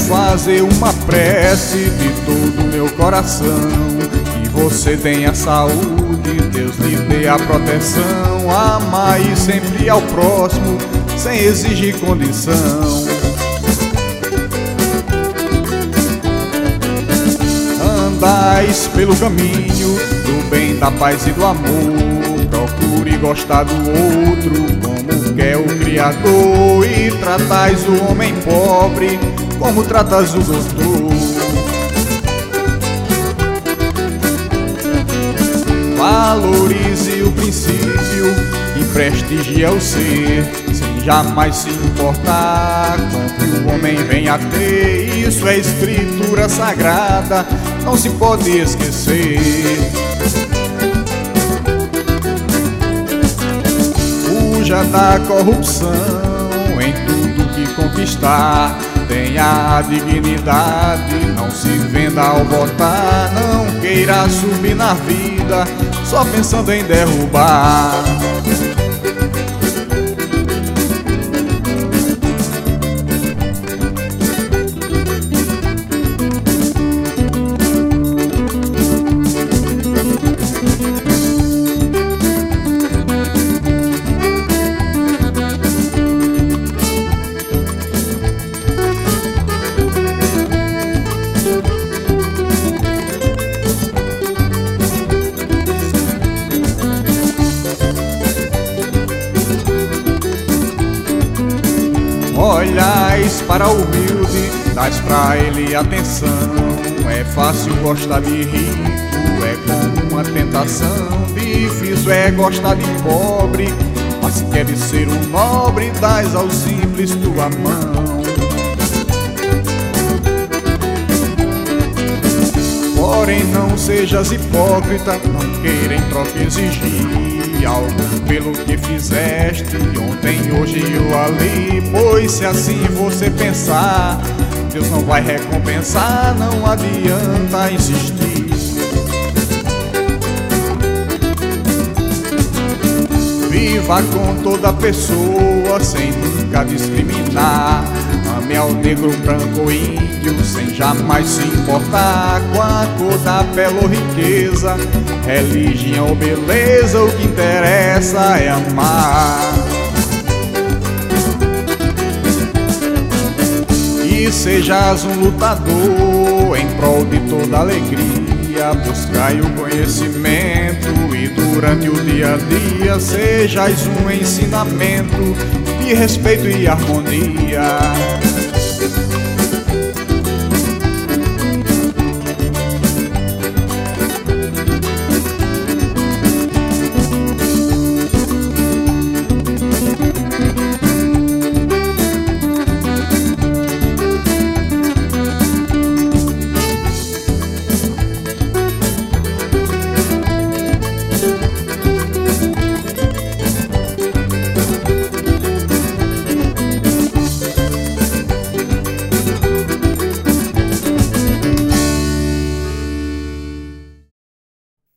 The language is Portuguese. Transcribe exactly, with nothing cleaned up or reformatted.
fazer uma prece de todo o meu coração. Que você tenha saúde, Deus lhe dê a proteção. Amar e sempre ao próximo, sem exigir condição. Andais pelo caminho do bem, da paz e do amor. Procure gostar do outro como quer o Criador. E tratais o homem pobre como tratas o doutor. Valorize o princípio que prestigia o ser, sem jamais se importar com o que o homem vem a ter. Isso é escritura sagrada, não se pode esquecer. Fuja da corrupção em tudo que conquistar. Tenha a dignidade, não se venda ao votar. Não queira subir na vida só pensando em derrubar. Olhais para o humilde, dás pra ele atenção. É fácil gostar de rico, é como uma tentação. Difícil é gostar de pobre, mas se queres ser um nobre, dás ao simples tua mão. Porém não sejas hipócrita, não queira em troca exigir algo pelo que fizeste ontem, hoje ou ali. Pois se assim você pensar, Deus não vai recompensar, não adianta insistir. Viva com toda pessoa sem nunca discriminar. Ame ao negro, branco ou índio sem jamais se importar com a cor da pele ou riqueza, religião ou beleza. O que interessa é amar. E sejas um lutador em prol de toda alegria. Buscai o conhecimento e durante o dia a dia sejais um ensinamento de respeito e harmonia.